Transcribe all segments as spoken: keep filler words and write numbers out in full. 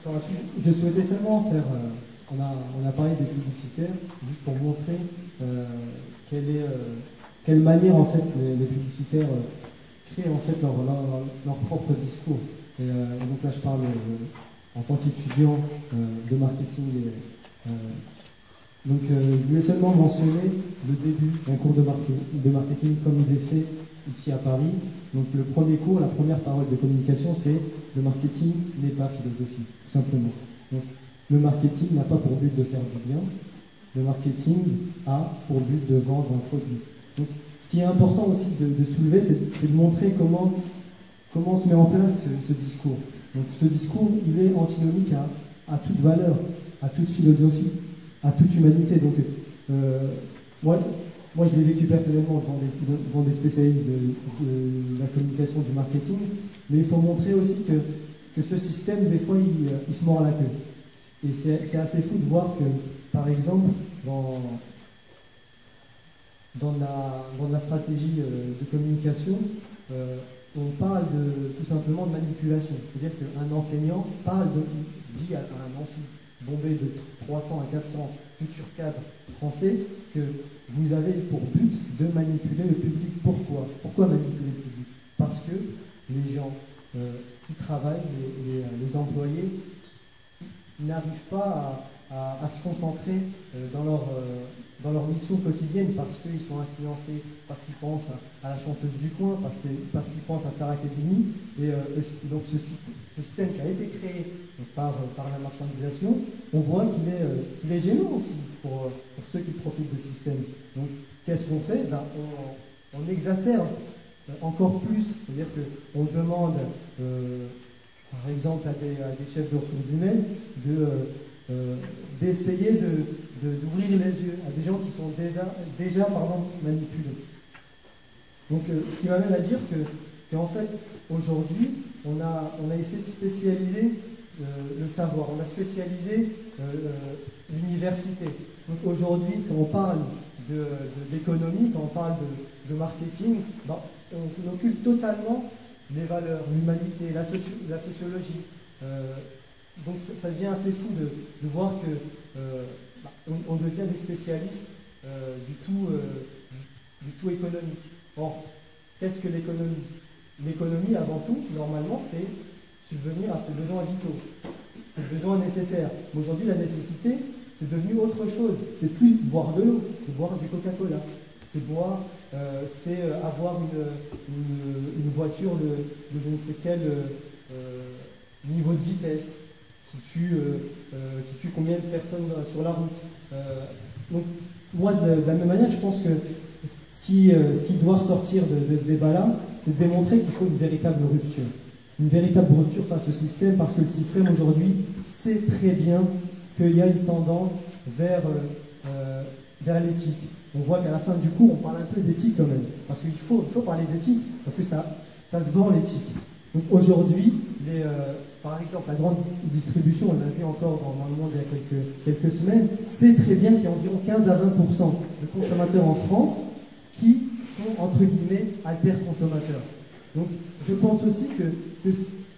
bonsoir à tous. Je souhaitais seulement faire, euh, on, a, on a parlé des publicitaires, juste pour montrer euh, quelle, est, euh, quelle manière en fait les, les publicitaires euh, créent en fait leur, leur, leur propre discours. Et, euh, et donc là je parle euh, en tant qu'étudiant euh, de marketing. Et, euh, donc euh, je voulais seulement mentionner le début d'un cours de marketing, de marketing comme il est fait ici à Paris. Donc le premier cours, la première parole de communication, c'est le marketing n'est pas philosophie, tout simplement. Donc le marketing n'a pas pour but de faire du bien, le marketing a pour but de vendre un produit. Donc ce qui est important aussi de, de soulever, c'est de montrer comment, comment se met en place ce, ce discours. Donc ce discours, il est antinomique à, à toute valeur, à toute philosophie, à toute humanité. Donc euh, moi, Moi, je l'ai vécu personnellement devant des, devant des spécialistes de, de, de la communication, du marketing, mais il faut montrer aussi que, que ce système, des fois, il, il se mord la queue. Et c'est assez fou de voir que, par exemple, dans, dans, la, dans la stratégie de communication, euh, on parle de, tout simplement de manipulation. C'est-à-dire qu'un enseignant parle de, dit à, à un amphi bombé de trois cents à quatre cents futurs cadres français que vous avez pour but de manipuler le public. Pourquoi Pourquoi manipuler le public? Parce que les gens euh, qui travaillent, les, les, les employés, n'arrivent pas à, à, à se concentrer euh, dans, leur, euh, dans leur mission quotidienne parce qu'ils sont influencés, parce qu'ils pensent à, à la chanteuse du coin, parce qu'ils parce qu'ils pensent à Star Academy. Et, euh, et donc ce, ce système qui a été créé par, par la marchandisation, on voit qu'il est, euh, qu'il est gênant aussi pour, pour ceux qui profitent de ce système. Donc qu'est-ce qu'on fait? Ben, on, on exacerbe encore plus, c'est-à-dire qu'on demande euh, par exemple à des, à des chefs de ressources humaines de, euh, d'essayer de, de, d'ouvrir les yeux à des gens qui sont déjà, déjà pardon, manipulés. Donc euh, ce qui m'amène à dire que, qu'en fait aujourd'hui on a, on a essayé de spécialiser euh, le savoir, on a spécialisé euh, l'université. Donc aujourd'hui quand on parle de, de, d'économie, quand on parle de, de marketing, ben, on, on occulte totalement les valeurs, l'humanité, la, socio la sociologie. Euh, donc ça, ça devient assez fou de, de voir que euh, bah, on, on devient des spécialistes euh, du, tout, euh, du, du tout économique. Or, qu'est-ce que l'économie? L'économie, avant tout, normalement, c'est subvenir à ses besoins vitaux. C'est le besoin nécessaire. Mais aujourd'hui, la nécessité, c'est devenu autre chose. C'est plus boire de l'eau, c'est boire du Coca-Cola. C'est boire, euh, c'est avoir une, une, une voiture de, de je ne sais quel euh, niveau de vitesse qui tue, euh, euh, qui tue combien de personnes sur la route. Euh, donc, moi, de, de la même manière, je pense que ce qui, euh, ce qui doit ressortir de, de ce débat-là, c'est de démontrer qu'il faut une véritable rupture. Une véritable rupture face au système, parce que le système aujourd'hui sait très bien qu'il y a une tendance vers, euh, vers l'éthique. On voit qu'à la fin du cours, on parle un peu d'éthique quand même. Parce qu'il faut, il faut parler d'éthique, parce que ça, ça se vend l'éthique. Donc aujourd'hui, euh, par exemple, la grande distribution, on l'a vu encore dans, dans le monde il y a quelques, quelques semaines, sait très bien qu'il y a environ quinze à vingt pour cent de consommateurs en France qui sont, entre guillemets, alter-consommateurs. Donc je pense aussi que, que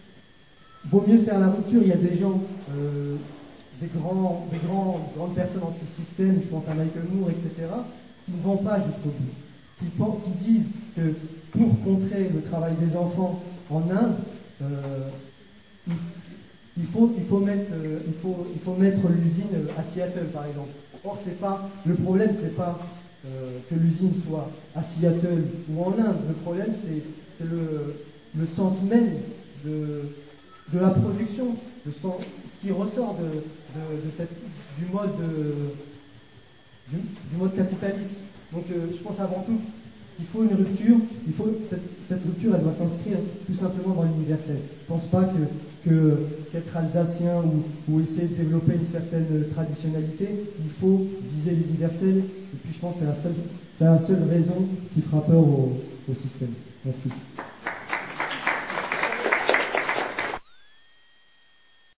vaut mieux faire la rupture. Il y a des gens... Euh, Des, grands, des grands, grandes personnes anti-système, je pense à Michael Moore, et cetera, qui ne vont pas jusqu'au bout. Qui, qui disent que pour contrer le travail des enfants en Inde, euh, il, il, faut, il, faut mettre, euh, il, faut, il faut mettre l'usine à Seattle, par exemple. Or, c'est pas, le problème, c'est pas euh, que l'usine soit à Seattle ou en Inde. Le problème, c'est le, le sens même de, de la production, de son, ce qui ressort de, de, de cette, du, mode, de, du, du mode capitaliste. Donc euh, je pense avant tout qu'il faut une rupture, il faut, cette, cette rupture elle doit s'inscrire tout simplement dans l'universel. Je ne pense pas que, que qu'être alsacien ou, ou essayer de développer une certaine traditionnalité, il faut viser l'universel, et puis je pense que c'est la seule, c'est la seule raison qui fera peur au, au système. Merci.